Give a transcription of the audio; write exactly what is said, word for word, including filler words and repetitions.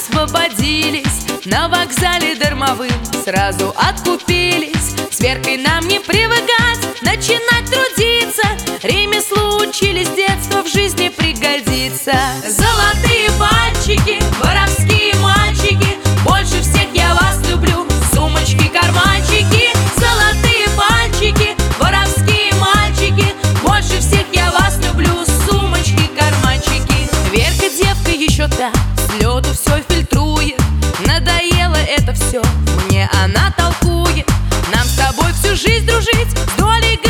освободились, на вокзале дармовым сразу откупились. С Веркой нам не привыкать, начинать трудиться, ремеслу учились, детство в жизни пригодится. Золотые пальчики, воровские мальчики, больше всех я вас люблю, сумочки, карманчики. Золотые пальчики, воровские мальчики, больше всех я вас люблю, сумочки, карманчики. Верка девка еще та, с лету все фильтрует, надоело это все, мне она толкует. Нам с тобой всю жизнь дружить, с долей